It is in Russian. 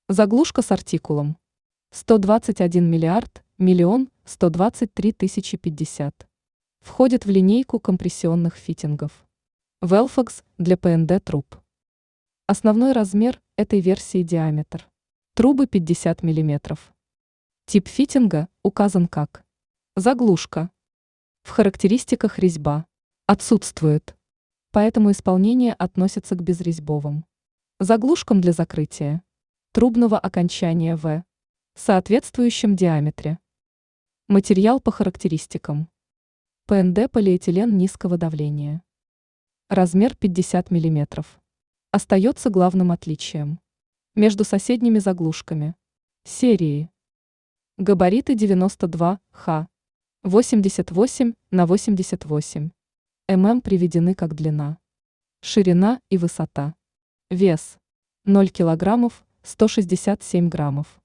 Заглушка с артикулом 121 миллиард миллион 123 тысячи 50. Входит в линейку компрессионных фитингов. Velfox для ПНД труб. Основной размер этой версии диаметр. Трубы 50 мм. Тип фитинга указан как заглушка. В характеристиках резьба отсутствует, поэтому исполнение относится к безрезьбовым заглушкам для закрытия трубного окончания в соответствующем диаметре. Материал по характеристикам. ПНД полиэтилен низкого давления. Размер 50 мм. Остается главным отличием между соседними заглушками серии. Габариты 92 х 88 на 88 мм приведены как длина, ширина и высота. Вес 0 кг 167 граммов.